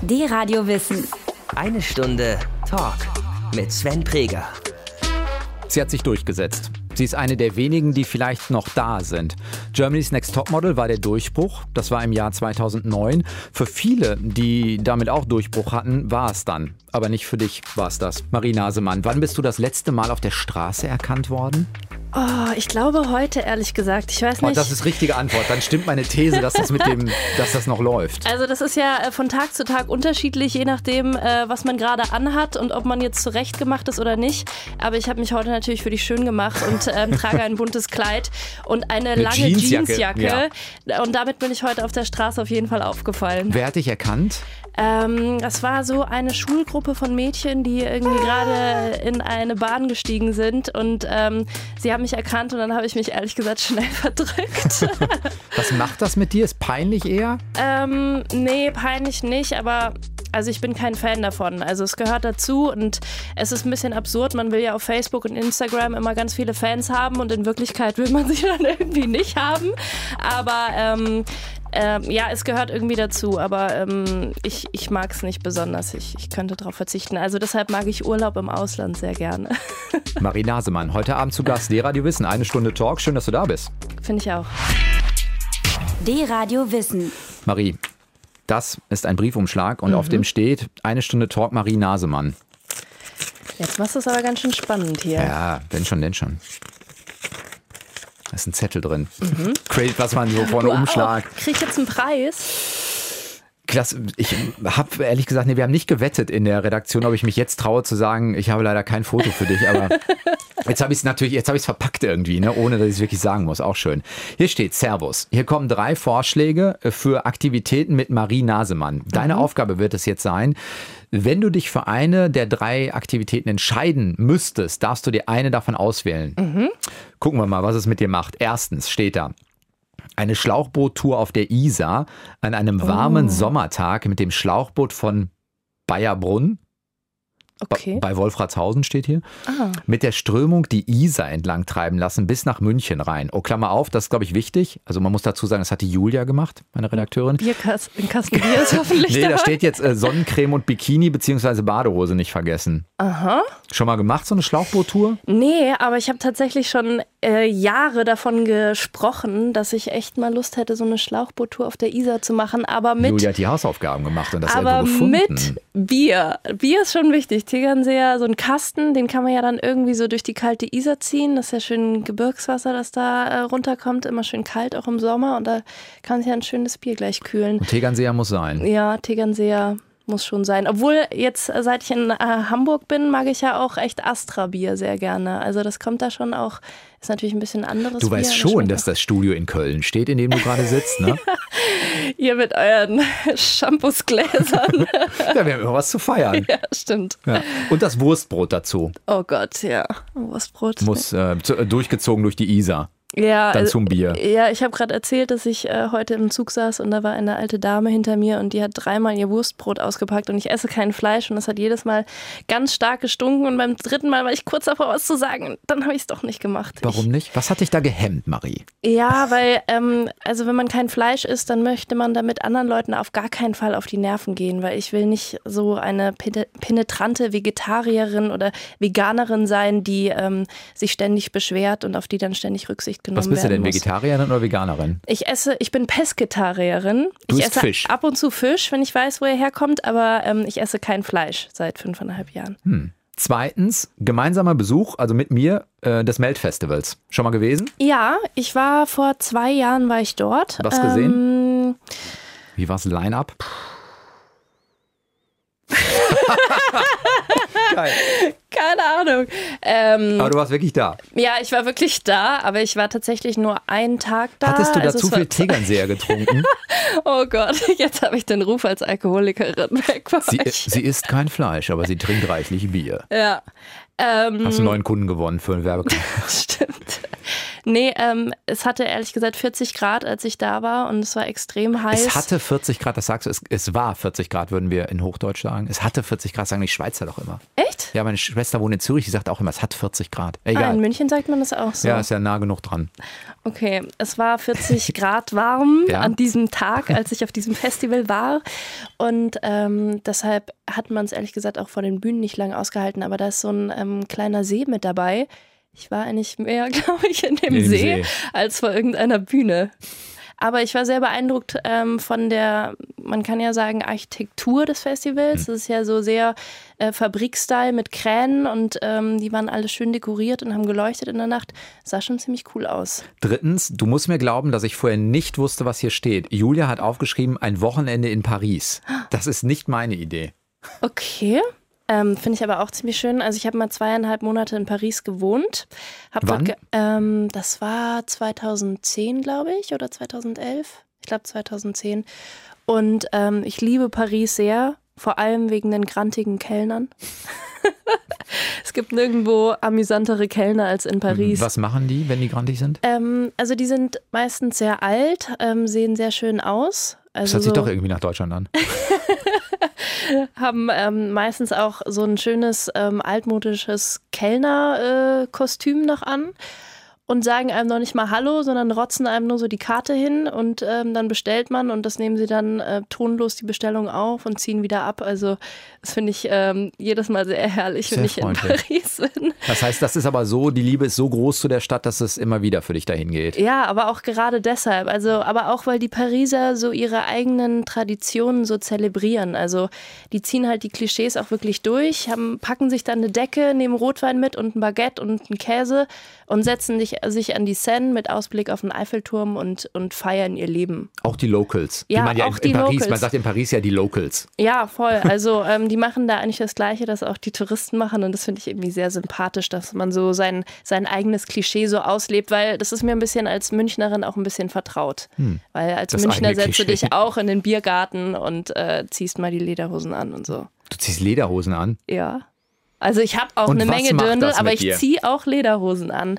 D-Radio Wissen. Eine Stunde Talk mit Sven Preger. Sie hat sich durchgesetzt. Sie ist eine der wenigen, die vielleicht noch da sind. Germany's Next Topmodel war der Durchbruch. Das war im Jahr 2009. Für viele, die damit auch Durchbruch hatten, war es dann. Aber nicht für dich war es das. Marie Nasemann, wann bist du das letzte Mal auf der Straße erkannt worden? Oh, ich glaube heute, ehrlich gesagt. Ich weiß nicht. Oh, das ist richtige Antwort. Dann stimmt meine These, dass das noch läuft. Also das ist ja von Tag zu Tag unterschiedlich, je nachdem, was man gerade anhat und ob man jetzt zurechtgemacht ist oder nicht. Aber ich habe mich heute natürlich für dich schön gemacht und trage ein buntes Kleid und eine lange Jeansjacke. Ja. Und damit bin ich heute auf der Straße auf jeden Fall aufgefallen. Wer hat dich erkannt? Das war so eine Schulgruppe von Mädchen, die irgendwie gerade in eine Bahn gestiegen sind und sie haben mich erkannt und dann habe ich mich ehrlich gesagt schnell verdrückt. Was macht das mit dir? Ist peinlich eher? Nee, peinlich nicht, aber also ich bin kein Fan davon. Also es gehört dazu und es ist ein bisschen absurd. Man will ja auf Facebook und Instagram immer ganz viele Fans haben und in Wirklichkeit will man sie dann irgendwie nicht haben. Aber ja, es gehört irgendwie dazu, aber ich mag es nicht besonders. Ich könnte darauf verzichten. Also deshalb mag ich Urlaub im Ausland sehr gerne. Marie Nasemann, heute Abend zu Gast. D-Radio Wissen, eine Stunde Talk. Schön, dass du da bist. Finde ich auch. D-Radio Wissen. Marie, das ist ein Briefumschlag und auf dem steht eine Stunde Talk Marie Nasemann. Jetzt machst du es aber ganz schön spannend hier. Ja, wenn schon, denn schon. Da ist ein Zettel drin. Credit, was man so vorne Umschlag. Krieg ich jetzt einen Preis? Klasse. Ich habe ehrlich gesagt, wir haben nicht gewettet in der Redaktion, ob ich mich jetzt traue zu sagen, ich habe leider kein Foto für dich, aber jetzt habe ich es verpackt irgendwie, ne, ohne dass ich es wirklich sagen muss. Auch schön. Hier steht Servus. Hier kommen 3 Vorschläge für Aktivitäten mit Marie Nasemann. Deine Aufgabe wird es jetzt sein, wenn du dich für eine der 3 Aktivitäten entscheiden müsstest, darfst du dir eine davon auswählen. Gucken wir mal, was es mit dir macht. Erstens steht da: eine Schlauchboottour auf der Isar an einem warmen Sommertag mit dem Schlauchboot von Bayerbrunn. Okay. Bei Wolfratshausen steht hier. Mit der Strömung die Isar entlang treiben lassen bis nach München rein. Oh, Klammer auf, das ist, glaube ich, wichtig. Also man muss dazu sagen, das hat die Julia gemacht, meine Redakteurin. Ein Kasten Bier ist hoffentlich da steht jetzt Sonnencreme und Bikini bzw. Badehose nicht vergessen. Aha. Schon mal gemacht, so eine Schlauchboottour? Nee, aber ich habe tatsächlich schon Jahre davon gesprochen, dass ich echt mal Lust hätte, so eine Schlauchboottour auf der Isar zu machen. Aber mit Julia hat die Hausaufgaben gemacht und das aber irgendwo gefunden. mit Bier. Bier ist schon wichtig. Tegernseer, so ein Kasten, den kann man ja dann irgendwie so durch die kalte Isar ziehen. Das ist ja schön Gebirgswasser, das da runterkommt. Immer schön kalt, auch im Sommer. Und da kann sich ja ein schönes Bier gleich kühlen. Und Tegernseer muss sein. Ja, Tegernseer muss schon sein. Obwohl jetzt, seit ich in Hamburg bin, mag ich ja auch echt Astra-Bier sehr gerne. Also das kommt da schon auch, ist natürlich ein bisschen anderes Du Bier. weißt schon, dass das Studio in Köln steht, in dem du gerade sitzt, ne? Ihr mit euren Shampoosgläsern. Ja, wir haben immer was zu feiern. Ja, stimmt. Ja. Und das Wurstbrot dazu. Oh Gott, ja. Wurstbrot. Muss durchgezogen durch die Isar. Ja, Dann zum Bier. Ja, ich habe gerade erzählt, dass ich heute im Zug saß und da war eine alte Dame hinter mir und die hat 3-mal ihr Wurstbrot ausgepackt und ich esse kein Fleisch und das hat jedes Mal ganz stark gestunken und beim 3. Mal war ich kurz davor, was zu sagen und dann habe ich es doch nicht gemacht. Warum nicht? Was hat dich da gehemmt, Marie? Ja, weil also wenn man kein Fleisch isst, dann möchte man damit anderen Leuten auf gar keinen Fall auf die Nerven gehen, weil ich will nicht so eine penetrante Vegetarierin oder Veganerin sein, die sich ständig beschwert und auf die dann ständig Rücksicht genommen Was bist du denn, muss. Vegetarierin oder Veganerin? Ich bin Pesketarierin. Du ich isst esse Fisch. ab und zu Fisch, wenn ich weiß, wo er herkommt, aber ich esse kein Fleisch seit 5,5 Jahren. Zweitens, gemeinsamer Besuch, also mit mir, des Melt-Festivals. Schon mal gewesen? Ja, ich war vor 2 Jahren war ich dort. Was gesehen? Wie war das Line-Up? Geil. Keine Ahnung. Aber du warst wirklich da. Ja, ich war wirklich da, aber ich war tatsächlich nur einen Tag da. Hattest du da Also zu es war- viel Tegernseher getrunken? Oh Gott, jetzt habe ich den Ruf als Alkoholikerin weg bei euch. Sie isst kein Fleisch, aber sie trinkt reichlich Bier. Ja. Hast du 9 Kunden gewonnen für einen Werbekampf? Stimmt. Nee, es hatte ehrlich gesagt 40 Grad, als ich da war und es war extrem heiß. Es hatte 40 Grad, das sagst du, es war 40 Grad, würden wir in Hochdeutsch sagen. Es hatte 40 Grad, sagen die Schweizer doch immer. Echt? Ja, meine Schwester wohnt in Zürich, die sagt auch immer, es hat 40 Grad. Egal. In München sagt man das auch so. Ja, ist ja nah genug dran. Okay, es war 40 Grad warm an diesem Tag, als ich auf diesem Festival war und deshalb hat man es ehrlich gesagt auch vor den Bühnen nicht lange ausgehalten, aber da ist so ein kleiner See mit dabei. Ich war eigentlich mehr, glaube ich, in dem See als vor irgendeiner Bühne. Aber ich war sehr beeindruckt von der, man kann ja sagen, Architektur des Festivals. Das ist ja so sehr Fabrikstyle mit Kränen und die waren alle schön dekoriert und haben geleuchtet in der Nacht. Das sah schon ziemlich cool aus. Drittens, du musst mir glauben, dass ich vorher nicht wusste, was hier steht. Julia hat aufgeschrieben, ein Wochenende in Paris. Das ist nicht meine Idee. Okay. Finde ich aber auch ziemlich schön. Also ich habe mal 2,5 Monate in Paris gewohnt. Wann? Das war 2010, glaube ich, oder 2011. Ich glaube 2010. Und ich liebe Paris sehr, vor allem wegen den grantigen Kellnern. Es gibt nirgendwo amüsantere Kellner als in Paris. Was machen die, wenn die grantig sind? Also die sind meistens sehr alt, sehen sehr schön aus. Also das hört sich doch irgendwie nach Deutschland an. Haben meistens auch so ein schönes altmodisches Kellnerkostüm noch an und sagen einem noch nicht mal Hallo, sondern rotzen einem nur so die Karte hin und dann bestellt man und das nehmen sie dann tonlos die Bestellung auf und ziehen wieder ab. Also das finde ich jedes Mal sehr herrlich, wenn ich in Paris bin. Das heißt, das ist aber so, die Liebe ist so groß zu der Stadt, dass es immer wieder für dich dahin geht. Ja, aber auch gerade deshalb. Also, aber auch, weil die Pariser so ihre eigenen Traditionen so zelebrieren. Also die ziehen halt die Klischees auch wirklich durch, packen sich dann eine Decke, nehmen Rotwein mit und ein Baguette und einen Käse und setzen sich an die Seine mit Ausblick auf den Eiffelturm und feiern ihr Leben. Auch die Locals. Ja, die man auch die Locals. Man sagt in Paris ja die Locals. Ja, voll. Also die machen da eigentlich das Gleiche, das auch die Touristen machen und das finde ich irgendwie sehr sympathisch, dass man so sein eigenes Klischee so auslebt, weil das ist mir ein bisschen als Münchnerin auch ein bisschen vertraut. Weil als Münchner setzt du dich auch in den Biergarten und ziehst mal die Lederhosen an und so. Du ziehst Lederhosen an? Ja. Also ich habe auch eine Menge Dirndl, aber ich ziehe auch Lederhosen an.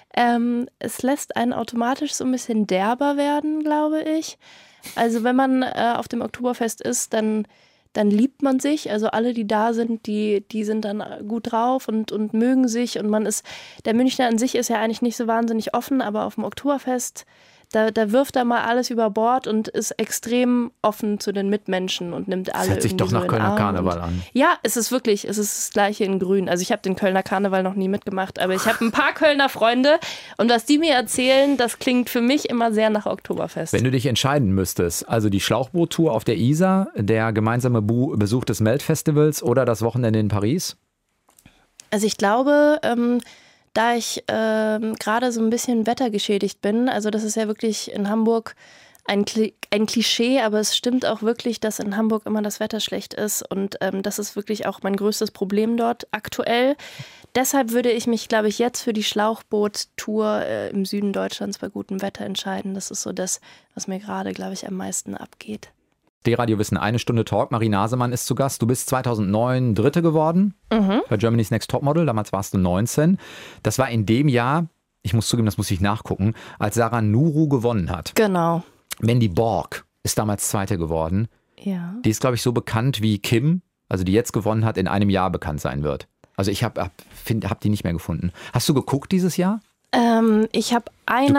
Es lässt einen automatisch so ein bisschen derber werden, glaube ich. Also wenn man auf dem Oktoberfest ist, dann liebt man sich. Also alle, die da sind, die sind dann gut drauf und mögen sich. Und der Münchner an sich ist ja eigentlich nicht so wahnsinnig offen, aber auf dem Oktoberfest, da wirft er mal alles über Bord und ist extrem offen zu den Mitmenschen und nimmt alle. Das hört sich doch nach Kölner Karneval an. Ja, es ist das Gleiche in Grün. Also ich habe den Kölner Karneval noch nie mitgemacht, aber ich habe ein paar Kölner Freunde und was die mir erzählen, das klingt für mich immer sehr nach Oktoberfest. Wenn du dich entscheiden müsstest, also die Schlauchboot-Tour auf der Isar, der gemeinsame Besuch des Melt-Festivals oder das Wochenende in Paris? Also ich glaube, da ich gerade so ein bisschen wettergeschädigt bin, also das ist ja wirklich in Hamburg ein Klischee, aber es stimmt auch wirklich, dass in Hamburg immer das Wetter schlecht ist und das ist wirklich auch mein größtes Problem dort aktuell. Deshalb würde ich mich, glaube ich, jetzt für die Schlauchboot-Tour im Süden Deutschlands bei gutem Wetter entscheiden. Das ist so das, was mir gerade, glaube ich, am meisten abgeht. D-Radio Wissen, 1 Stunde Talk. Marie Nasemann ist zu Gast. Du bist 2009 Dritte geworden bei Germany's Next Topmodel. Damals warst du 19. Das war in dem Jahr, ich muss zugeben, das muss ich nachgucken, als Sarah Nuru gewonnen hat. Genau. Mandy Borg ist damals Zweite geworden. Ja. Die ist, glaube ich, so bekannt wie Kim, also die jetzt gewonnen hat, in einem Jahr bekannt sein wird. Also ich hab die nicht mehr gefunden. Hast du geguckt dieses Jahr? Ich habe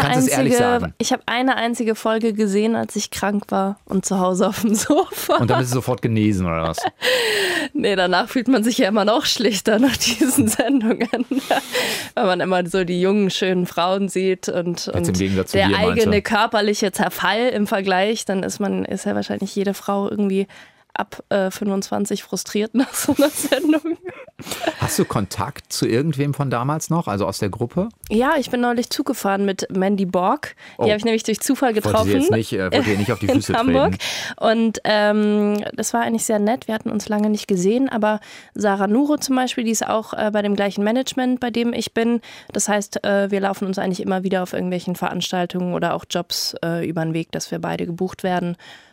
eine einzige Folge gesehen, als ich krank war und zu Hause auf dem Sofa. Und dann bist du sofort genesen, oder was? Nee, danach fühlt man sich ja immer noch schlechter nach diesen Sendungen. Weil man immer so die jungen, schönen Frauen sieht und der eigene körperliche Zerfall im Vergleich, dann ist ja wahrscheinlich jede Frau irgendwie ab 25 frustriert nach so einer Sendung. Hast du Kontakt zu irgendwem von damals noch, also aus der Gruppe? Ja, ich bin neulich Zug gefahren mit Mandy Borg. Die habe ich nämlich durch Zufall getroffen. Wollte ihr nicht auf die Füße in Hamburg. Und das war eigentlich sehr nett. Wir hatten uns lange nicht gesehen, aber Sarah Nuru zum Beispiel, die ist auch bei dem gleichen Management, bei dem ich bin. Das heißt, wir laufen uns eigentlich immer wieder auf irgendwelchen Veranstaltungen oder auch Jobs über den Weg, dass wir beide gebucht werden.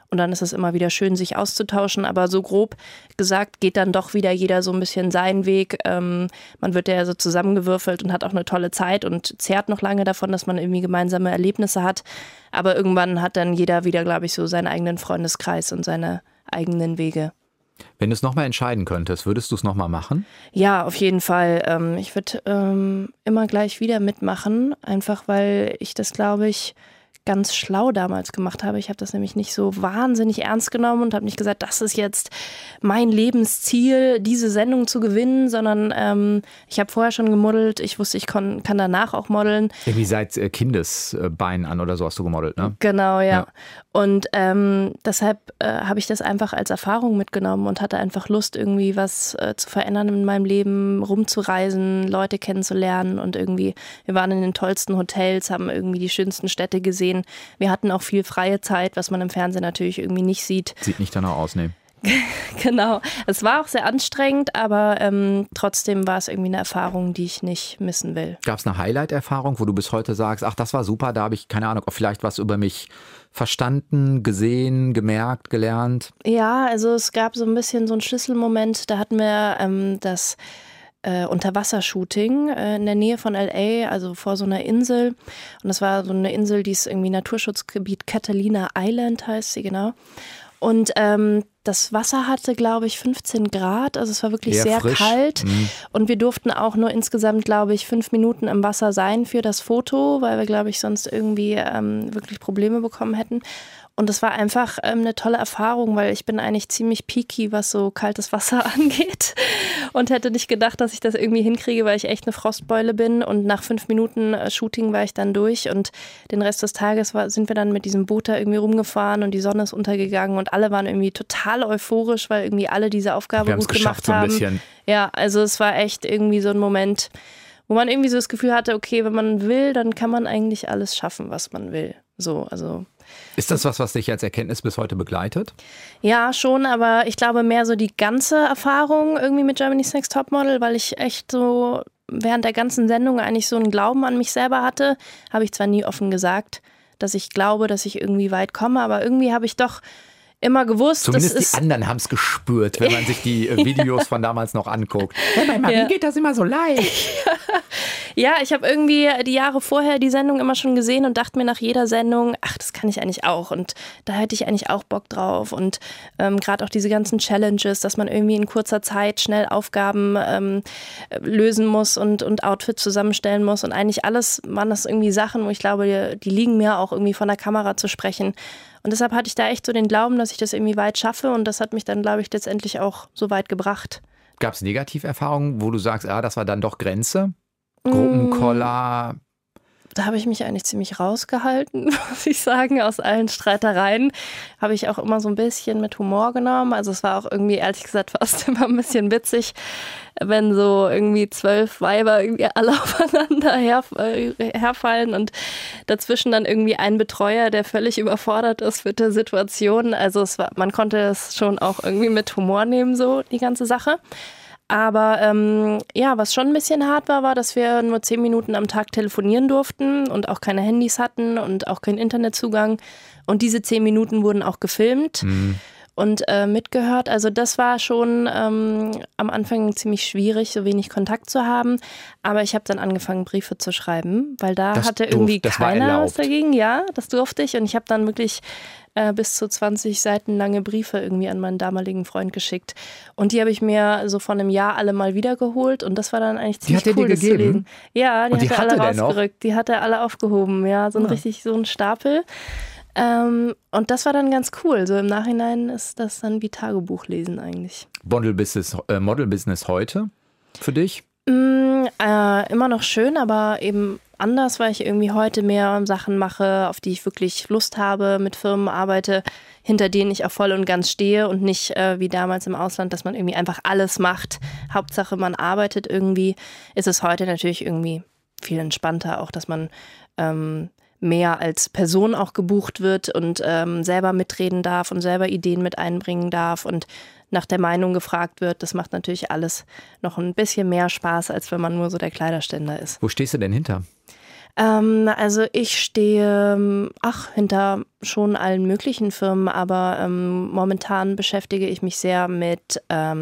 Und dann ist es immer wieder schön, sich auszutauschen. Aber so grob gesagt geht dann doch wieder jeder so ein bisschen seinen Weg. Man wird ja so zusammengewürfelt und hat auch eine tolle Zeit und zehrt noch lange davon, dass man irgendwie gemeinsame Erlebnisse hat. Aber irgendwann hat dann jeder wieder, glaube ich, so seinen eigenen Freundeskreis und seine eigenen Wege. Wenn du es nochmal entscheiden könntest, würdest du es nochmal machen? Ja, auf jeden Fall. Ich würde immer gleich wieder mitmachen, einfach weil ich das, glaube ich, ganz schlau damals gemacht habe. Ich habe das nämlich nicht so wahnsinnig ernst genommen und habe nicht gesagt, das ist jetzt mein Lebensziel, diese Sendung zu gewinnen, sondern ich habe vorher schon gemodelt. Ich wusste, ich kann danach auch modeln. Irgendwie seit Kindesbeinen an oder so hast du gemodelt, ne? Genau, ja. Und deshalb habe ich das einfach als Erfahrung mitgenommen und hatte einfach Lust, irgendwie was zu verändern in meinem Leben, rumzureisen, Leute kennenzulernen und irgendwie, wir waren in den tollsten Hotels, haben irgendwie die schönsten Städte gesehen. Wir hatten auch viel freie Zeit, was man im Fernsehen natürlich irgendwie nicht sieht. Sieht nicht danach aus, ne? Genau. Es war auch sehr anstrengend, aber trotzdem war es irgendwie eine Erfahrung, die ich nicht missen will. Gab es eine Highlight-Erfahrung, wo du bis heute sagst, ach, das war super, da habe ich, keine Ahnung, vielleicht was über mich verstanden, gesehen, gemerkt, gelernt? Ja, also es gab so ein bisschen so einen Schlüsselmoment, da hatten wir das Unterwassershooting in der Nähe von L.A., also vor so einer Insel. Und das war so eine Insel, die ist irgendwie Naturschutzgebiet Catalina Island heißt sie, genau. Und das Wasser hatte, glaube ich, 15 Grad, also es war wirklich eher sehr frisch. kalt. Und wir durften auch nur insgesamt, glaube ich, 5 Minuten im Wasser sein für das Foto, weil wir, glaube ich, sonst irgendwie wirklich Probleme bekommen hätten. Und das war einfach eine tolle Erfahrung, weil ich bin eigentlich ziemlich picky, was so kaltes Wasser angeht und hätte nicht gedacht, dass ich das irgendwie hinkriege, weil ich echt eine Frostbeule bin. Und nach 5 Minuten Shooting war ich dann durch und den Rest des Tages sind wir dann mit diesem Boot da irgendwie rumgefahren und die Sonne ist untergegangen und alle waren irgendwie total euphorisch, weil irgendwie alle diese Aufgabe gut gemacht so ein haben. bisschen. Ja, also es war echt irgendwie so ein Moment, wo man irgendwie so das Gefühl hatte, okay, wenn man will, dann kann man eigentlich alles schaffen, was man will. So, also. Ist das was dich als Erkenntnis bis heute begleitet? Ja, schon, aber ich glaube mehr so die ganze Erfahrung irgendwie mit Germany's Next Topmodel, weil ich echt so während der ganzen Sendung eigentlich so einen Glauben an mich selber hatte. Habe ich zwar nie offen gesagt, dass ich glaube, dass ich irgendwie weit komme, aber irgendwie habe ich doch immer gewusst, zumindest die anderen haben es gespürt, wenn man sich die Videos von damals noch anguckt. Ja, bei Marie geht das immer so leicht. Ja, ich habe irgendwie die Jahre vorher die Sendung immer schon gesehen und dachte mir nach jeder Sendung, ach, das kann ich eigentlich auch und da hätte ich eigentlich auch Bock drauf und gerade auch diese ganzen Challenges, dass man irgendwie in kurzer Zeit schnell Aufgaben lösen muss und Outfits zusammenstellen muss und eigentlich alles waren das irgendwie Sachen, wo ich glaube, die liegen mir auch irgendwie von der Kamera zu sprechen. Und deshalb hatte ich da echt so den Glauben, dass ich das irgendwie weit schaffe und das hat mich dann, glaube ich, letztendlich auch so weit gebracht. Gab es Negativerfahrungen, wo du sagst, das war dann doch Grenze? Gruppenkoller? Da habe ich mich eigentlich ziemlich rausgehalten, muss ich sagen, aus allen Streitereien. Habe ich auch immer so ein bisschen mit Humor genommen. Also es war auch irgendwie, ehrlich gesagt, fast immer ein bisschen witzig, wenn so irgendwie 12 Weiber irgendwie alle aufeinander herfallen und dazwischen dann irgendwie ein Betreuer, der völlig überfordert ist mit der Situation. Also man konnte es schon auch irgendwie mit Humor nehmen, so die ganze Sache. Aber was schon ein bisschen hart war, dass wir nur 10 Minuten am Tag telefonieren durften und auch keine Handys hatten und auch keinen Internetzugang. Und diese 10 Minuten wurden auch gefilmt und mitgehört. Also das war schon am Anfang ziemlich schwierig, so wenig Kontakt zu haben. Aber ich habe dann angefangen, Briefe zu schreiben, weil da hatte irgendwie keiner was dagegen. Ja, das durfte ich. Und ich habe dann wirklich bis zu 20 Seiten lange Briefe irgendwie an meinen damaligen Freund geschickt. Und die habe ich mir so vor einem Jahr alle mal wiedergeholt. Und das war dann eigentlich ziemlich cool, das zu lesen. Ja, die hat er alle rausgerückt. Die hat er alle aufgehoben. Ja, so ein Stapel. Und das war dann ganz cool. So im Nachhinein ist das dann wie Tagebuchlesen eigentlich. Model-Business heute für dich? Immer noch schön, aber eben anders, weil ich irgendwie heute mehr Sachen mache, auf die ich wirklich Lust habe, mit Firmen arbeite, hinter denen ich auch voll und ganz stehe und nicht wie damals im Ausland, dass man irgendwie einfach alles macht. Hauptsache, man arbeitet irgendwie. Ist es heute natürlich irgendwie viel entspannter, auch dass man mehr als Person auch gebucht wird und selber mitreden darf und selber Ideen mit einbringen darf und nach der Meinung gefragt wird. Das macht natürlich alles noch ein bisschen mehr Spaß, als wenn man nur so der Kleiderständer ist. Wo stehst du denn hinter? Also ich stehe hinter schon allen möglichen Firmen, aber momentan beschäftige ich mich sehr mit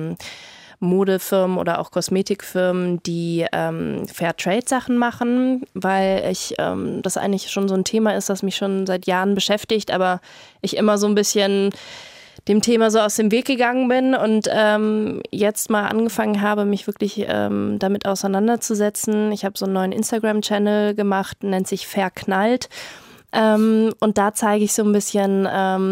Modefirmen oder auch Kosmetikfirmen, die Fairtrade-Sachen machen, weil das eigentlich schon so ein Thema ist, das mich schon seit Jahren beschäftigt, aber ich immer so ein bisschen dem Thema so aus dem Weg gegangen bin und jetzt mal angefangen habe, mich wirklich damit auseinanderzusetzen. Ich habe so einen neuen Instagram-Channel gemacht, nennt sich Verknallt. Und da zeige ich so ein bisschen,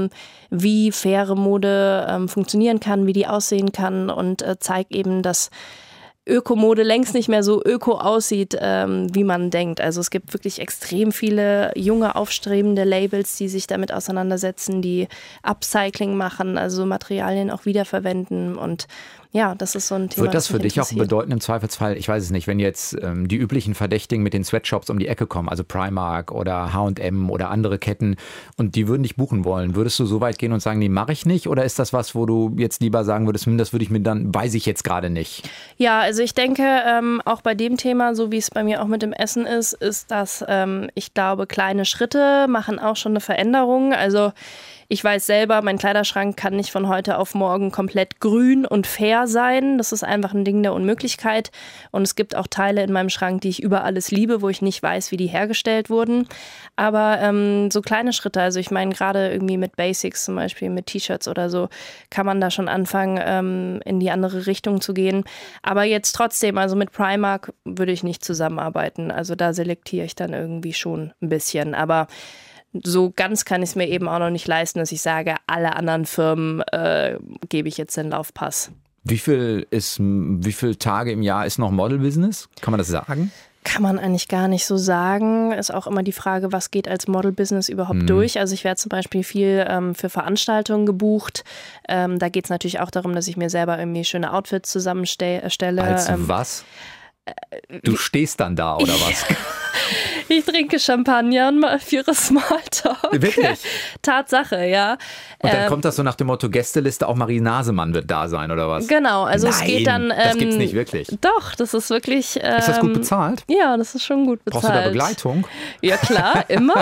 wie faire Mode funktionieren kann, wie die aussehen kann und zeige eben, dass Ökomode längst nicht mehr so öko aussieht, wie man denkt. Also es gibt wirklich extrem viele junge, aufstrebende Labels, die sich damit auseinandersetzen, die Upcycling machen, also Materialien auch wiederverwenden und ja, das ist so ein Thema. Wird das für dich auch bedeuten im Zweifelsfall, ich weiß es nicht, wenn jetzt die üblichen Verdächtigen mit den Sweatshops um die Ecke kommen, also Primark oder H&M oder andere Ketten und die würden dich buchen wollen, würdest du so weit gehen und sagen, nee, mache ich nicht? Oder ist das was, wo du jetzt lieber sagen würdest, das würde ich mir dann, weiß ich jetzt gerade nicht? Ja, also ich denke, auch bei dem Thema, so wie es bei mir auch mit dem Essen ist dass ich glaube, kleine Schritte machen auch schon eine Veränderung. Also ich weiß selber, mein Kleiderschrank kann nicht von heute auf morgen komplett grün und fair sein. Das ist einfach ein Ding der Unmöglichkeit. Und es gibt auch Teile in meinem Schrank, die ich über alles liebe, wo ich nicht weiß, wie die hergestellt wurden. Aber so kleine Schritte, also ich meine gerade irgendwie mit Basics, zum Beispiel mit T-Shirts oder so, kann man da schon anfangen, in die andere Richtung zu gehen. Aber jetzt trotzdem, also mit Primark würde ich nicht zusammenarbeiten. Also da selektiere ich dann irgendwie schon ein bisschen. Aber so ganz kann ich es mir eben auch noch nicht leisten, dass ich sage, alle anderen Firmen gebe ich jetzt den Laufpass. Wie viel Tage im Jahr ist noch Model-Business? Kann man das sagen? Kann man eigentlich gar nicht so sagen. Ist auch immer die Frage, was geht als Model-Business überhaupt durch. Also ich werde zum Beispiel viel für Veranstaltungen gebucht. Da geht es natürlich auch darum, dass ich mir selber irgendwie schöne Outfits zusammenstelle. Als was? Du stehst dann da, oder was? Ich trinke Champagner und führe Smalltalk. Wirklich? Tatsache, ja. Und dann kommt das so nach dem Motto Gästeliste, auch Marie Nasemann wird da sein, oder was? Genau, also Nein, es geht dann... das gibt's nicht wirklich. Doch, das ist wirklich... ist das gut bezahlt? Ja, das ist schon gut bezahlt. Brauchst du da Begleitung? Ja klar, immer.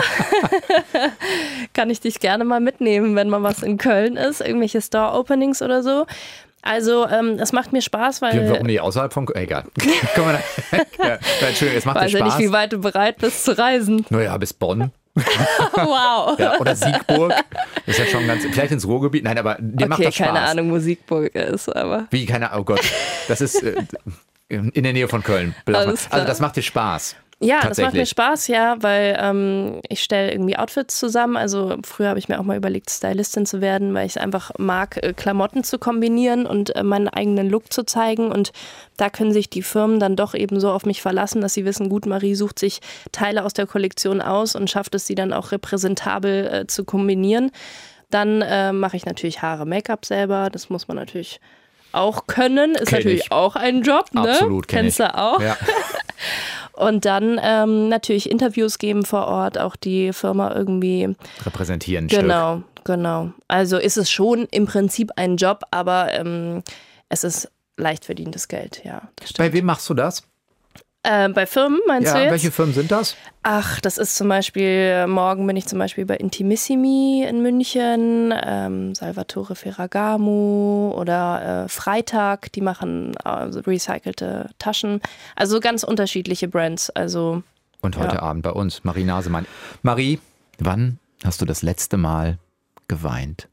Kann ich dich gerne mal mitnehmen, wenn mal was in Köln ist, irgendwelche Store-Openings oder so. Also, es macht mir Spaß, weil... Warum nicht außerhalb von... Egal. Ja, Entschuldigung, es macht dir Spaß. Ich weiß ja nicht, wie weit du bereit bist zu reisen. Naja, bis Bonn. Wow. Ja, oder Siegburg. Das ist ja schon ganz... Vielleicht ins Ruhrgebiet. Nein, aber dir macht das Spaß. Keine Ahnung, wo Siegburg ist, aber... Wie? Keine Ahnung, oh Gott. Das ist in der Nähe von Köln. Also das macht dir Spaß. Ja, das macht mir Spaß, ja, weil ich stelle irgendwie Outfits zusammen. Also früher habe ich mir auch mal überlegt, Stylistin zu werden, weil ich es einfach mag, Klamotten zu kombinieren und meinen eigenen Look zu zeigen. Und da können sich die Firmen dann doch eben so auf mich verlassen, dass sie wissen, gut, Marie sucht sich Teile aus der Kollektion aus und schafft es, sie dann auch repräsentabel zu kombinieren. Dann mache ich natürlich Haare, Make-up selber. Das muss man natürlich auch können. Ist natürlich auch ein Job, ne? Absolut, kennst du auch. Ja. Und dann natürlich Interviews geben vor Ort, auch die Firma irgendwie repräsentieren. Genau. Also ist es schon im Prinzip ein Job, aber es ist leicht verdientes Geld, ja. Das stimmt. Bei wem machst du das? Bei Firmen, meinst du jetzt? Welche Firmen sind das? Ach, das ist zum Beispiel, morgen bin ich zum Beispiel bei Intimissimi in München, Salvatore Ferragamo oder Freitag, die machen recycelte Taschen. Also ganz unterschiedliche Brands. Also, und heute Abend bei uns, Marie Nasemann. Marie, wann hast du das letzte Mal geweint?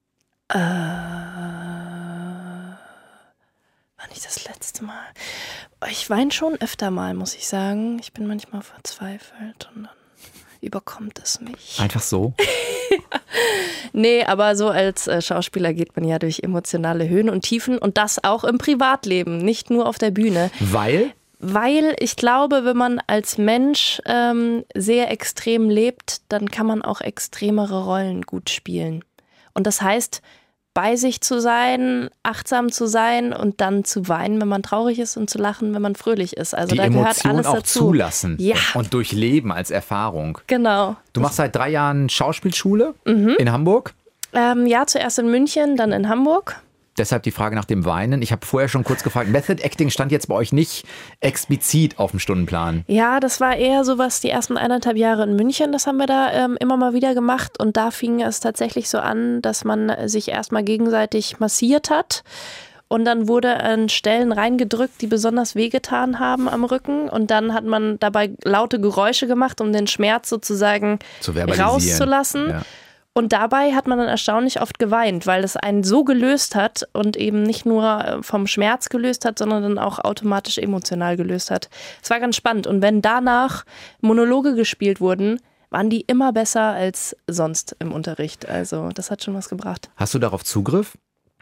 Wann ich das letzte Mal? Ich weine schon öfter mal, muss ich sagen. Ich bin manchmal verzweifelt und dann überkommt es mich. Einfach so? Nee, aber so als Schauspieler geht man ja durch emotionale Höhen und Tiefen und das auch im Privatleben, nicht nur auf der Bühne. Weil? Weil ich glaube, wenn man als Mensch sehr extrem lebt, dann kann man auch extremere Rollen gut spielen. Und das heißt, bei sich zu sein, achtsam zu sein und dann zu weinen, wenn man traurig ist und zu lachen, wenn man fröhlich ist. Also die da Emotion gehört alles auch dazu. Zulassen Ja. Und durchleben als Erfahrung. Genau. Du machst seit 3 Jahren Schauspielschule in Hamburg? Ja, zuerst in München, dann in Hamburg. deshalb die Frage nach dem Weinen. Ich habe vorher schon kurz gefragt, Method Acting stand jetzt bei euch nicht explizit auf dem Stundenplan. Ja, das war eher sowas die ersten 1,5 Jahre in München, das haben wir da immer mal wieder gemacht und da fing es tatsächlich so an, dass man sich erstmal gegenseitig massiert hat. Und dann wurde an Stellen reingedrückt, die besonders wehgetan haben am Rücken. Und dann hat man dabei laute Geräusche gemacht, um den Schmerz sozusagen rauszulassen. Ja. Und dabei hat man dann erstaunlich oft geweint, weil es einen so gelöst hat und eben nicht nur vom Schmerz gelöst hat, sondern dann auch automatisch emotional gelöst hat. Es war ganz spannend. Und wenn danach Monologe gespielt wurden, waren die immer besser als sonst im Unterricht. Also das hat schon was gebracht. Hast du darauf Zugriff?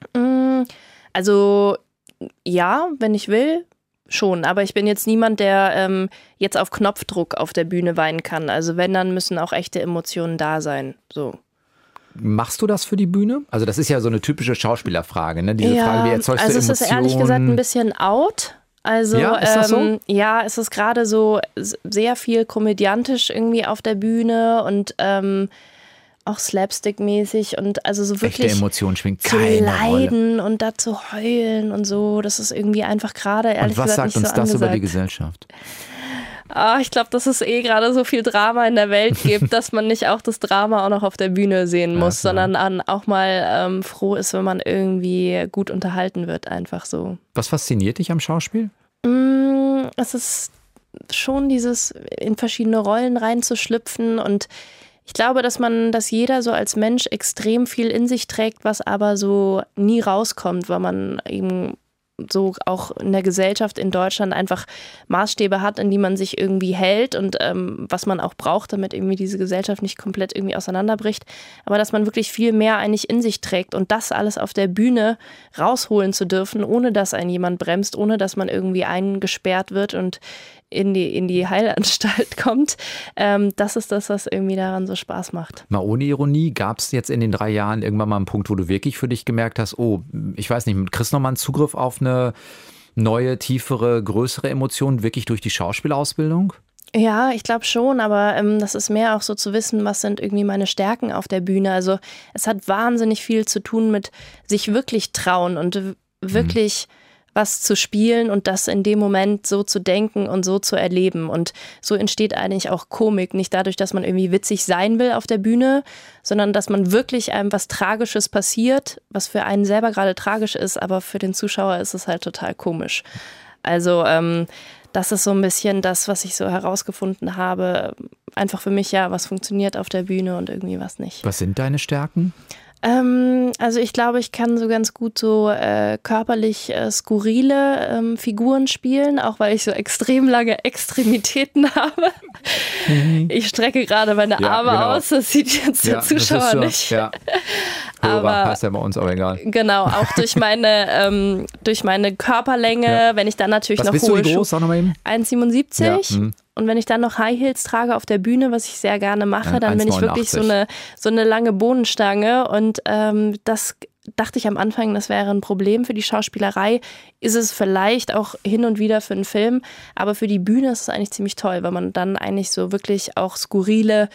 Also ja, wenn ich will, schon. Aber ich bin jetzt niemand, der jetzt auf Knopfdruck auf der Bühne weinen kann. Also wenn, dann müssen auch echte Emotionen da sein. So. Machst du das für die Bühne? Also das ist ja so eine typische Schauspielerfrage, ne? Diese Frage, wie erzeugst du Emotionen? Also es ist ehrlich gesagt ein bisschen out. Also ja, ist das so? Ja, es ist gerade so sehr viel komödiantisch irgendwie auf der Bühne und auch Slapstick-mäßig und also so wirklich echte Emotionen schwingt zu leiden und da zu heulen und so. Das ist irgendwie einfach gerade ehrlich gesagt nicht so angesagt. Und was sagt uns das über die Gesellschaft? Ich glaube, dass es gerade so viel Drama in der Welt gibt, dass man nicht auch das Drama auch noch auf der Bühne sehen muss, sondern auch mal froh ist, wenn man irgendwie gut unterhalten wird, einfach so. Was fasziniert dich am Schauspiel? Es ist schon dieses in verschiedene Rollen reinzuschlüpfen und ich glaube, dass jeder so als Mensch extrem viel in sich trägt, was aber so nie rauskommt, weil man eben so auch in der Gesellschaft in Deutschland einfach Maßstäbe hat, in die man sich irgendwie hält und was man auch braucht, damit irgendwie diese Gesellschaft nicht komplett irgendwie auseinanderbricht. Aber dass man wirklich viel mehr eigentlich in sich trägt und das alles auf der Bühne rausholen zu dürfen, ohne dass einen jemand bremst, ohne dass man irgendwie eingesperrt wird und in die Heilanstalt kommt. Das ist das, was irgendwie daran so Spaß macht. Mal ohne Ironie, gab es jetzt in den 3 Jahren irgendwann mal einen Punkt, wo du wirklich für dich gemerkt hast, oh, ich weiß nicht, kriegst du nochmal einen Zugriff auf eine neue, tiefere, größere Emotion, wirklich durch die Schauspielausbildung? Ja, ich glaube schon, aber das ist mehr auch so zu wissen, was sind irgendwie meine Stärken auf der Bühne. Also es hat wahnsinnig viel zu tun mit sich wirklich trauen und wirklich was zu spielen und das in dem Moment so zu denken und so zu erleben. Und so entsteht eigentlich auch Komik. Nicht dadurch, dass man irgendwie witzig sein will auf der Bühne, sondern dass man wirklich einem was Tragisches passiert, was für einen selber gerade tragisch ist, aber für den Zuschauer ist es halt total komisch. Also das ist so ein bisschen das, was ich so herausgefunden habe. Einfach für mich, ja, was funktioniert auf der Bühne und irgendwie was nicht. Was sind deine Stärken? Also ich glaube, ich kann so ganz gut so körperlich skurrile Figuren spielen, auch weil ich so extrem lange Extremitäten habe. Ich strecke gerade meine Arme aus, das sieht jetzt der Zuschauer nicht. Ja. Aber passt ja bei uns, aber egal. Genau, auch durch meine Körperlänge, wenn ich dann natürlich noch hohe Schuhe. Was bist du, wie groß? Sag noch mal eben. 1,77. Ja. Und wenn ich dann noch High Heels trage auf der Bühne, was ich sehr gerne mache, dann bin ich wirklich so eine lange Bohnenstange. Und das dachte ich am Anfang, das wäre ein Problem für die Schauspielerei. Ist es vielleicht auch hin und wieder für einen Film. Aber für die Bühne ist es eigentlich ziemlich toll, weil man dann eigentlich so wirklich auch skurrile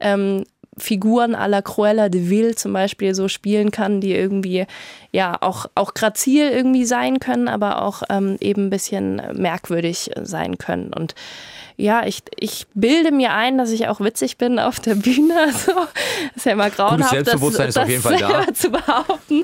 Figuren à la Cruella de Vil zum Beispiel so spielen kann, die irgendwie ja auch grazil irgendwie sein können, aber auch eben ein bisschen merkwürdig sein können. Und ja, ich bilde mir ein, dass ich auch witzig bin auf der Bühne. Also, ist ja immer grauenhaft, Selbstbewusstsein ist auf jeden Fall da. zu behaupten.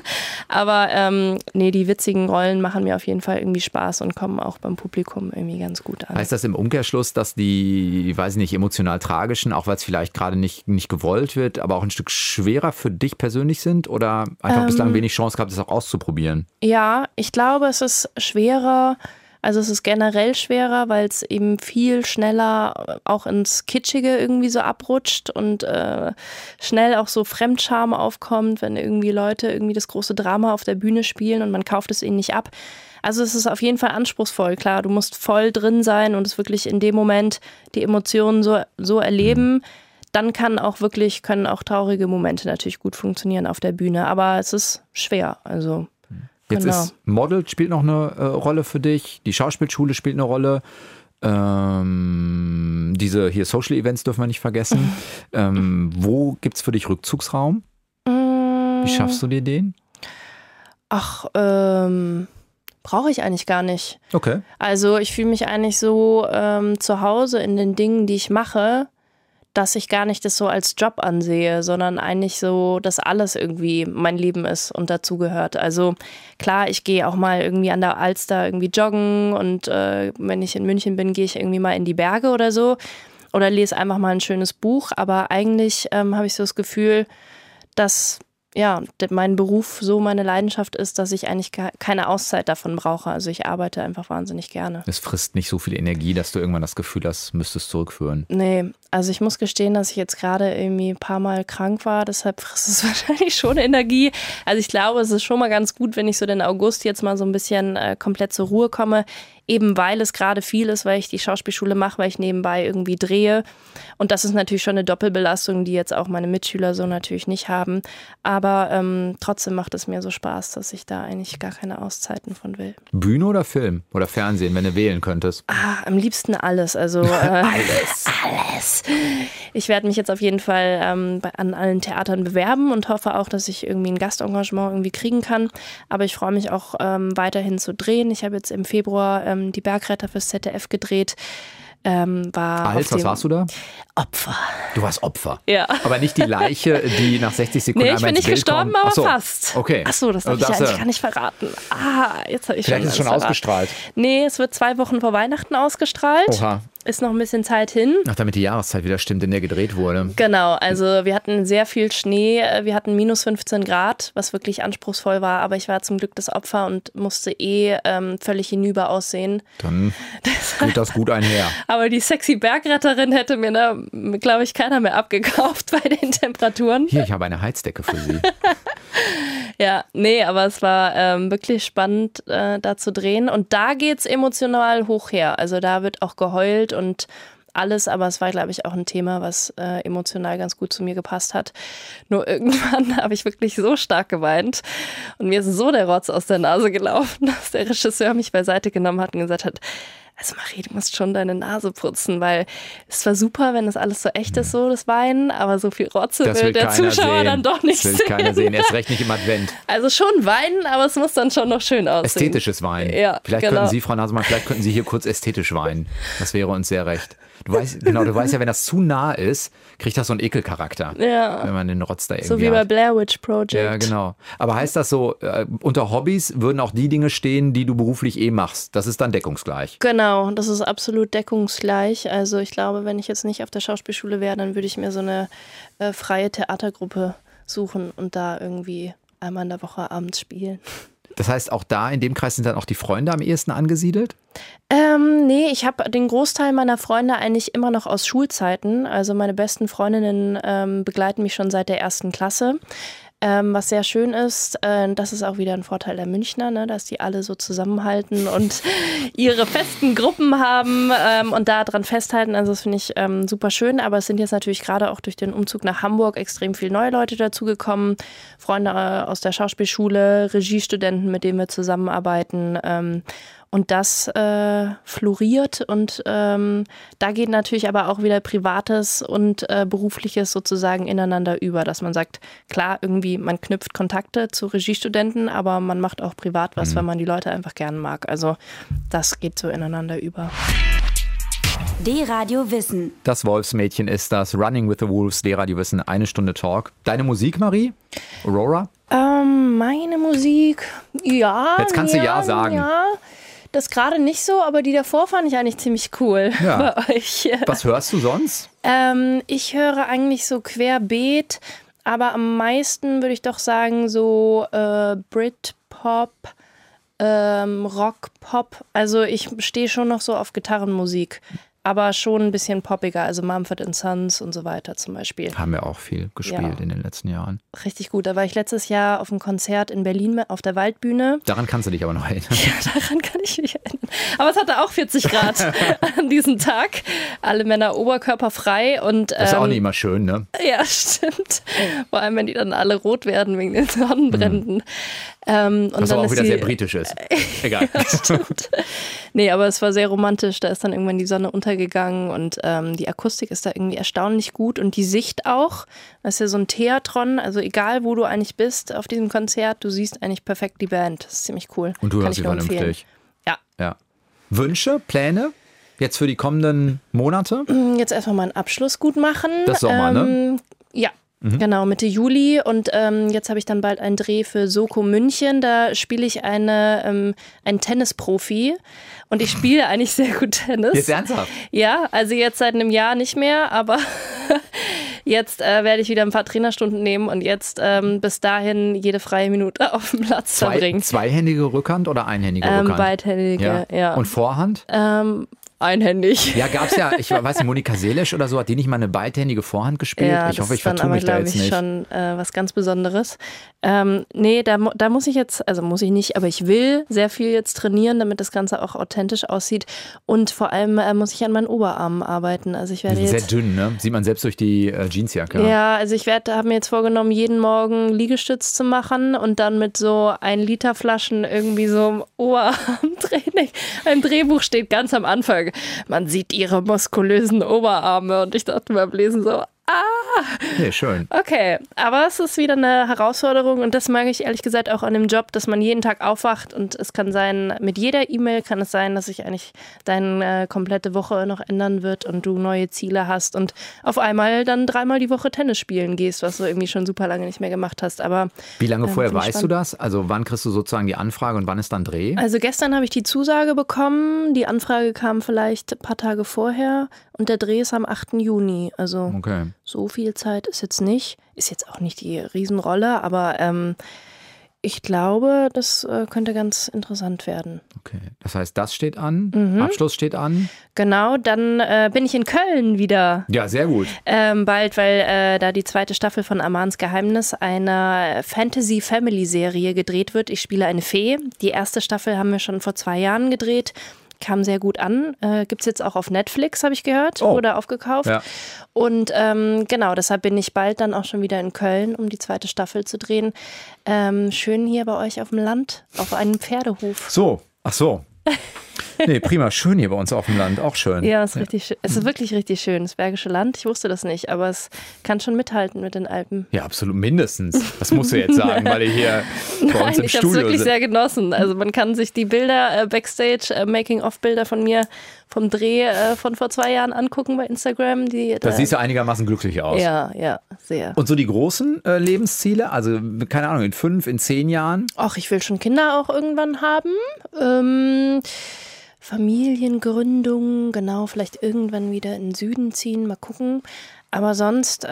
Aber die witzigen Rollen machen mir auf jeden Fall irgendwie Spaß und kommen auch beim Publikum irgendwie ganz gut an. Heißt das im Umkehrschluss, dass die, weiß ich nicht, emotional tragischen, auch weil es vielleicht gerade nicht gewollt wird, aber auch ein Stück schwerer für dich persönlich sind oder einfach bislang wenig Chance gehabt, das auch auszuprobieren? Ja, ich glaube, es ist schwerer. Also es ist generell schwerer, weil es eben viel schneller auch ins Kitschige irgendwie so abrutscht und schnell auch so Fremdscham aufkommt, wenn irgendwie Leute irgendwie das große Drama auf der Bühne spielen und man kauft es ihnen nicht ab. Also es ist auf jeden Fall anspruchsvoll, klar, du musst voll drin sein und es wirklich in dem Moment die Emotionen so erleben. Dann können auch traurige Momente natürlich gut funktionieren auf der Bühne, aber es ist schwer, also Jetzt ist Model spielt noch eine Rolle für dich, die Schauspielschule spielt eine Rolle, diese hier Social Events dürfen wir nicht vergessen. Wo gibt es für dich Rückzugsraum? Wie schaffst du dir den? Ach, brauche ich eigentlich gar nicht. Okay. Also ich fühle mich eigentlich so zu Hause in den Dingen, die ich mache, dass ich gar nicht das so als Job ansehe, sondern eigentlich so, dass alles irgendwie mein Leben ist und dazugehört. Also klar, ich gehe auch mal irgendwie an der Alster irgendwie joggen und wenn ich in München bin, gehe ich irgendwie mal in die Berge oder so oder lese einfach mal ein schönes Buch. Aber eigentlich habe ich so das Gefühl, dass mein Beruf so meine Leidenschaft ist, dass ich eigentlich keine Auszeit davon brauche. Also ich arbeite einfach wahnsinnig gerne. Es frisst nicht so viel Energie, dass du irgendwann das Gefühl hast, müsstest zurückführen. Nee, also ich muss gestehen, dass ich jetzt gerade irgendwie ein paar Mal krank war, deshalb frisst es wahrscheinlich schon Energie. Also ich glaube, es ist schon mal ganz gut, wenn ich so den August jetzt mal so ein bisschen komplett zur Ruhe komme, eben weil es gerade viel ist, weil ich die Schauspielschule mache, weil ich nebenbei irgendwie drehe. Und das ist natürlich schon eine Doppelbelastung, die jetzt auch meine Mitschüler so natürlich nicht haben. Aber trotzdem macht es mir so Spaß, dass ich da eigentlich gar keine Auszeiten von will. Bühne oder Film oder Fernsehen, wenn du wählen könntest? Am liebsten alles. Also alles. Ich werde mich jetzt auf jeden Fall an allen Theatern bewerben und hoffe auch, dass ich irgendwie ein Gastengagement irgendwie kriegen kann. Aber ich freue mich auch weiterhin zu drehen. Ich habe jetzt im Februar die Bergretter fürs ZDF gedreht. Was warst du da? Opfer. Du warst Opfer? Ja. Aber nicht die Leiche, die nach 60 Sekunden einmal ins Bild kommt? Nee, ich bin nicht gestorben, aber fast. Okay. Achso, das darf ich eigentlich gar nicht verraten. Jetzt habe ich Vielleicht ist es schon ausgestrahlt. Nee, es wird 2 Wochen vor Weihnachten ausgestrahlt. Oha. Ist noch ein bisschen Zeit hin. Ach, damit die Jahreszeit wieder stimmt, in der gedreht wurde. Genau, also wir hatten sehr viel Schnee. Wir hatten minus 15 Grad, was wirklich anspruchsvoll war. Aber ich war zum Glück das Opfer und musste völlig hinüber aussehen. Dann geht das gut einher. Aber die sexy Bergretterin hätte mir da, glaube ich, keiner mehr abgekauft bei den Temperaturen. Hier, ich habe eine Heizdecke für Sie. Ja, nee, aber es war wirklich spannend, da zu drehen. Und da geht's emotional hoch her. Also da wird auch geheult und alles, aber es war, glaube ich, auch ein Thema, was emotional ganz gut zu mir gepasst hat. Nur irgendwann habe ich wirklich so stark geweint und mir ist so der Rotz aus der Nase gelaufen, dass der Regisseur mich beiseite genommen hat und gesagt hat, also Marie, du musst schon deine Nase putzen, weil es war super, wenn das alles so echt ist, so das Weinen, aber so viel Rotze will der Zuschauer sehen. Dann doch nicht sehen. Das will keiner sehen, erst recht nicht im Advent. Also schon weinen, aber es muss dann schon noch schön aussehen. Ästhetisches Weinen. Ja, vielleicht könnten Sie, Frau Nasemann, könnten Sie hier kurz ästhetisch weinen. Das wäre uns sehr recht. Du weißt ja, wenn das zu nah ist, kriegt das so einen Ekelcharakter. Ja. Wenn man den Rotz da irgendwie so wie bei Blair Witch Project. Ja, genau. Aber heißt das so, unter Hobbys würden auch die Dinge stehen, die du beruflich machst? Das ist dann deckungsgleich. Genau, das ist absolut deckungsgleich. Also ich glaube, wenn ich jetzt nicht auf der Schauspielschule wäre, dann würde ich mir so eine freie Theatergruppe suchen und da irgendwie einmal in der Woche abends spielen. Das heißt, auch da in dem Kreis sind dann auch die Freunde am ehesten angesiedelt? Nee, ich habe den Großteil meiner Freunde eigentlich immer noch aus Schulzeiten. Also meine besten Freundinnen begleiten mich schon seit der 1. Klasse. Was sehr schön ist, das ist auch wieder ein Vorteil der Münchner, ne, dass die alle so zusammenhalten und ihre festen Gruppen haben und da dran festhalten. Also das finde ich super schön, aber es sind jetzt natürlich gerade auch durch den Umzug nach Hamburg extrem viele neue Leute dazugekommen. Freunde aus der Schauspielschule, Regiestudenten, mit denen wir zusammenarbeiten. Und das floriert und da geht natürlich aber auch wieder Privates und Berufliches sozusagen ineinander über, dass man sagt, klar, irgendwie man knüpft Kontakte zu Regiestudenten, aber man macht auch privat was, weil man die Leute einfach gern mag. Also das geht so ineinander über. D-Radio Wissen. Das Wolfsmädchen ist das. Running with the Wolves, D-Radio Wissen, 1 Stunde Talk. Deine Musik, Marie? Aurora? Meine Musik, ja. Jetzt kannst du ja sagen. Ja. Das gerade nicht so, aber die davor fand ich eigentlich ziemlich cool bei euch. Was hörst du sonst? Ich höre eigentlich so querbeet, aber am meisten würde ich doch sagen so Britpop, Rockpop. Also ich stehe schon noch so auf Gitarrenmusik. Aber schon ein bisschen poppiger, also Mumford & Sons und so weiter zum Beispiel. Haben wir auch viel gespielt in den letzten Jahren. Richtig gut. Da war ich letztes Jahr auf einem Konzert in Berlin auf der Waldbühne. Daran kannst du dich aber noch erinnern. Ja, daran kann ich mich erinnern. Aber es hatte auch 40 Grad an diesem Tag. Alle Männer oberkörperfrei. Und, das ist auch nicht immer schön, ne? Ja, stimmt. Vor allem, wenn die dann alle rot werden wegen den Sonnenbränden. Was aber auch wieder sehr britisch ist. Egal. Stimmt. Nee, aber es war sehr romantisch. Da ist dann irgendwann die Sonne untergegangen und die Akustik ist da irgendwie erstaunlich gut und die Sicht auch. Das ist ja so ein Theatron, also egal wo du eigentlich bist auf diesem Konzert, du siehst eigentlich perfekt die Band. Das ist ziemlich cool. Und du Kann hörst sie vernünftig. Ja. Wünsche, Pläne jetzt für die kommenden Monate? Jetzt erstmal meinen Abschluss gut machen. Das Sommer, ne? Ja. Genau, Mitte Juli und jetzt habe ich dann bald einen Dreh für Soko München. Da spiele ich einen Tennisprofi und ich spiele eigentlich sehr gut Tennis. Jetzt ernsthaft? Ja, also jetzt seit einem Jahr nicht mehr, aber jetzt werde ich wieder ein paar Trainerstunden nehmen und jetzt bis dahin jede freie Minute auf dem Platz verbringen. Zweihändige Rückhand oder einhändige Rückhand? Beidhändige, ja. Und Vorhand? Einhändig. Ja, gab's ja, ich weiß nicht, Monika Seelisch oder so, hat die nicht mal eine beidhändige Vorhand gespielt? Ja, ich hoffe, ich vertue mich da jetzt nicht. Das ist dann aber, glaube ich, schon was ganz Besonderes. Nee, da muss ich jetzt, also muss ich nicht, aber ich will sehr viel jetzt trainieren, damit das Ganze auch authentisch aussieht. Und vor allem muss ich an meinen Oberarmen arbeiten. Also ich werde sehr jetzt, dünn, ne? Sieht man selbst durch die Jeansjacke. Ja, also ich habe mir jetzt vorgenommen, jeden Morgen Liegestütz zu machen und dann mit so 1 Liter Flaschen irgendwie so im Oberarmtraining. Im Drehbuch steht ganz am Anfang, man sieht ihre muskulösen Oberarme und ich dachte beim Lesen so, Nee, schön. Okay, aber es ist wieder eine Herausforderung und das mag ich ehrlich gesagt auch an dem Job, dass man jeden Tag aufwacht und es kann sein, mit jeder E-Mail kann es sein, dass sich eigentlich deine komplette Woche noch ändern wird und du neue Ziele hast und auf einmal dann 3-mal die Woche Tennis spielen gehst, was du irgendwie schon super lange nicht mehr gemacht hast. Aber wie lange vorher weißt du das? Also wann kriegst du sozusagen die Anfrage und wann ist dann Dreh? Also gestern habe ich die Zusage bekommen, die Anfrage kam vielleicht ein paar Tage vorher und der Dreh ist am 8. Juni. Also okay. So viel Zeit ist jetzt nicht. Ist jetzt auch nicht die Riesenrolle, aber ich glaube, das könnte ganz interessant werden. Okay, das heißt, das steht an, Abschluss steht an. Genau, dann bin ich in Köln wieder. Ja, sehr gut. Bald, weil da die 2. Staffel von Amans Geheimnis, einer Fantasy-Family-Serie gedreht wird. Ich spiele eine Fee. Die erste Staffel haben wir schon vor 2 Jahren gedreht. Kam sehr gut an. Gibt es jetzt auch auf Netflix, habe ich gehört, oder aufgekauft. Ja. Und genau, deshalb bin ich bald dann auch schon wieder in Köln, um die 2. Staffel zu drehen. Schön hier bei euch auf dem Land, auf einem Pferdehof. So, ach so. Nee, prima, schön hier bei uns auf dem Land, auch schön. Ja, es ist richtig schön. Es ist wirklich richtig schön, das Bergische Land. Ich wusste das nicht, aber es kann schon mithalten mit den Alpen. Ja, absolut, mindestens. Das musst du jetzt sagen, weil ihr hier bei uns im Studio ich habe es wirklich sehr genossen. Also man kann sich die Bilder, Backstage, Making-of-Bilder von mir vom Dreh von vor 2 Jahren angucken bei Instagram. Da siehst du einigermaßen glücklich aus. Ja, sehr. Und so die großen Lebensziele, also keine Ahnung, in 5, in 10 Jahren? Ach, ich will schon Kinder auch irgendwann haben. Familiengründung, genau, vielleicht irgendwann wieder in den Süden ziehen, mal gucken. Aber sonst,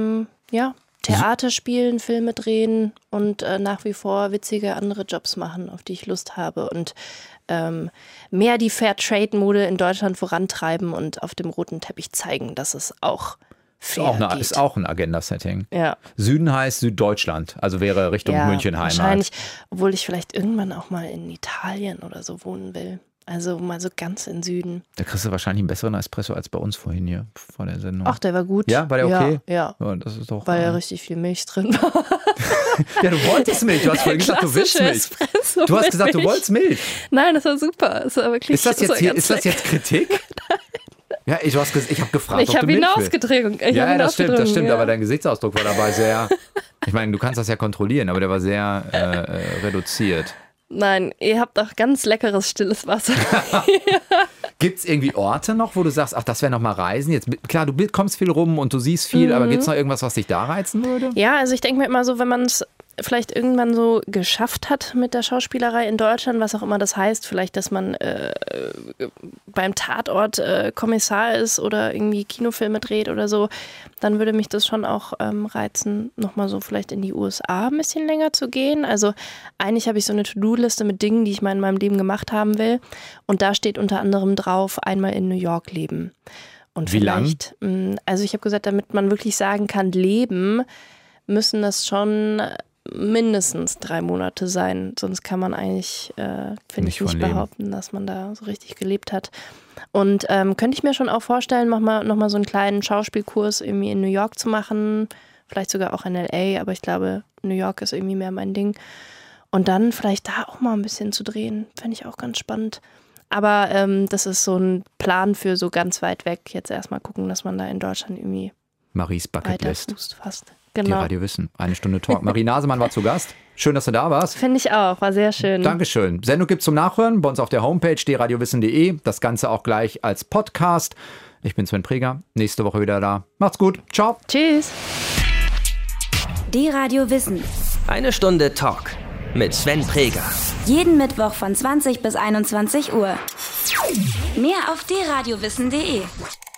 Theater spielen, Filme drehen und nach wie vor witzige andere Jobs machen, auf die ich Lust habe und mehr die Fairtrade-Mode in Deutschland vorantreiben und auf dem roten Teppich zeigen, dass es auch fair geht. Ist auch ein Agenda-Setting. Ja. Süden heißt Süddeutschland, also wäre Richtung München Heimat. Wahrscheinlich, obwohl ich vielleicht irgendwann auch mal in Italien oder so wohnen will. Also mal so ganz in Süden. Da kriegst du wahrscheinlich einen besseren Espresso als bei uns vorhin hier vor der Sendung. Ach, der war gut. Ja, war der okay? Ja. Das ist doch, weil ja richtig viel Milch drin war. Ja, du wolltest Milch. Du hast vorhin gesagt, du willst Milch. Espresso du hast gesagt, du wolltest Milch. Nein, das war super. Das war wirklich, ist das jetzt Kritik? Nein. Ja, ich habe gefragt, ich habe ihn ausgetrunken. Ja, das stimmt. Ja. Aber dein Gesichtsausdruck war dabei sehr, ich meine, du kannst das ja kontrollieren, aber der war sehr reduziert. Nein, ihr habt auch ganz leckeres, stilles Wasser. Gibt es irgendwie Orte noch, wo du sagst, ach, das wäre noch mal Reisen? Jetzt, klar, du kommst viel rum und du siehst viel, aber gibt es noch irgendwas, was dich da reizen würde? Ja, also ich denke mir immer so, wenn man es vielleicht irgendwann so geschafft hat mit der Schauspielerei in Deutschland, was auch immer das heißt, vielleicht, dass man beim Tatort Kommissar ist oder irgendwie Kinofilme dreht oder so, dann würde mich das schon auch reizen, nochmal so vielleicht in die USA ein bisschen länger zu gehen. Also eigentlich habe ich so eine To-Do-Liste mit Dingen, die ich mal in meinem Leben gemacht haben will und da steht unter anderem drauf, einmal in New York leben. Und wie lang? Also ich habe gesagt, damit man wirklich sagen kann, leben, müssen das schon mindestens 3 Monate sein. Sonst kann man eigentlich, finde ich, nicht behaupten, dass man da so richtig gelebt hat. Und könnte ich mir schon auch vorstellen, nochmal so einen kleinen Schauspielkurs irgendwie in New York zu machen. Vielleicht sogar auch in L.A., aber ich glaube, New York ist irgendwie mehr mein Ding. Und dann vielleicht da auch mal ein bisschen zu drehen, fände ich auch ganz spannend. Aber das ist so ein Plan für so ganz weit weg. Jetzt erstmal gucken, dass man da in Deutschland irgendwie Maries Bucketlist. Fuß fasst. Die Genau. Radio Wissen. 1 Stunde Talk. Marie Nasemann war zu Gast. Schön, dass du da warst. Finde ich auch, war sehr schön. Dankeschön. Sendung gibt's zum Nachhören bei uns auf der Homepage dradiowissen.de. Das Ganze auch gleich als Podcast. Ich bin Sven Preger. Nächste Woche wieder da. Macht's gut. Ciao. Tschüss. Die Radio Wissen. 1 Stunde Talk mit Sven Preger. Jeden Mittwoch von 20 bis 21 Uhr. Mehr auf dradiowissen.de.